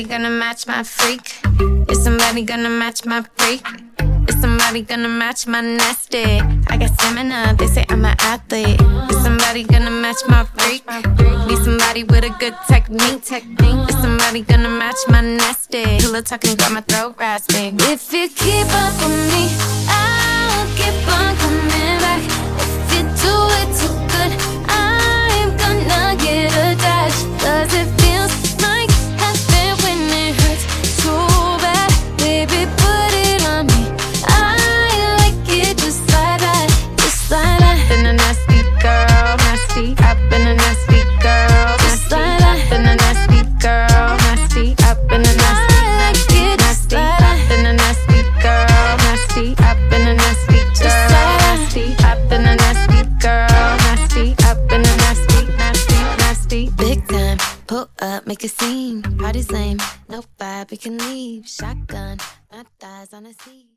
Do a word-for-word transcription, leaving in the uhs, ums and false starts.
gonna match my freak? Is somebody gonna match my freak? Is somebody gonna match my nasty? I got stamina, they say I'm an athlete. Is somebody gonna match my freak? Need somebody with a good technique. Technique. Is somebody gonna match my nasty? Pillow talking, got my throat rasping. If you keep up with me, I'll keep on coming back. If you do it too good, I'm gonna get attached. Cause it feels like heaven when it hurts so bad. Baby, put it on me. I like it just like that, just like that. I've been a nasty girl, nasty. I've been a nasty girl, nasty. I've been a nasty girl, nasty. I've been a nasty, nasty, nasty. I've been a nasty girl, nasty. I've been a nasty girl, nasty. I've been a nasty girl, nasty. I've been a nasty, nasty, nasty. Big time, pull up, make a scene. Party's lame, no vibe, we can leave. Shotgun, my thighs on a seat.